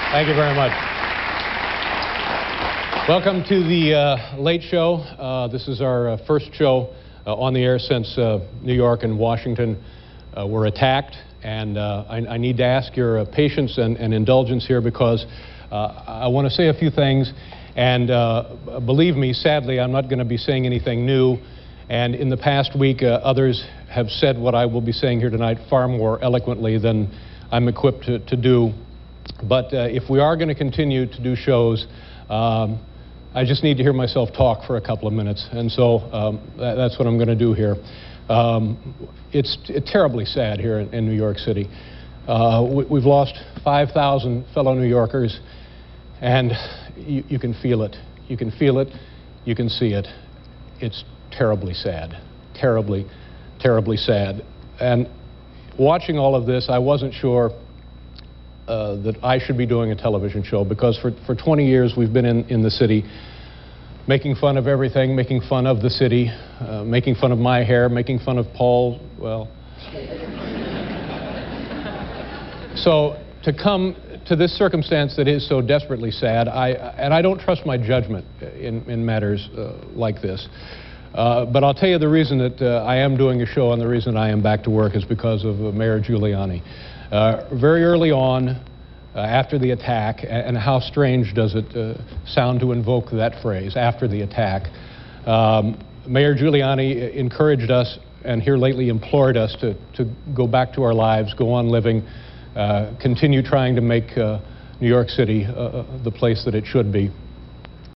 Thank you very much. Welcome to the Late Show. This is our first show on the air since New York and Washington were attacked. And I need to ask your patience and indulgence here because I want to say a few things. And believe me, sadly, I'm not going to be saying anything new. And in the past week, others have said what I will be saying here tonight far more eloquently than I'm equipped to do. But if we are going to continue to do shows, I just need to hear myself talk for a couple of minutes. And so that's what I'm going to do here. It's terribly sad here in New York City. We've lost 5,000 fellow New Yorkers, and you can feel it. You can feel it. You can see it. It's terribly sad. Terribly, terribly sad. And watching all of this, I wasn't sure that I should be doing a television show because for 20 years we've been in the city making fun of everything, making fun of the city, making fun of my hair, making fun of Paul, well. So to come to this circumstance that is so desperately sad, and I don't trust my judgment in matters like this. But I'll tell you the reason that I am doing a show and the reason I am back to work is because of Mayor Giuliani. Very early on, after the attack, and how strange does it sound to invoke that phrase, after the attack, Mayor Giuliani encouraged us, and here lately implored us to go back to our lives, go on living, continue trying to make New York City the place that it should be.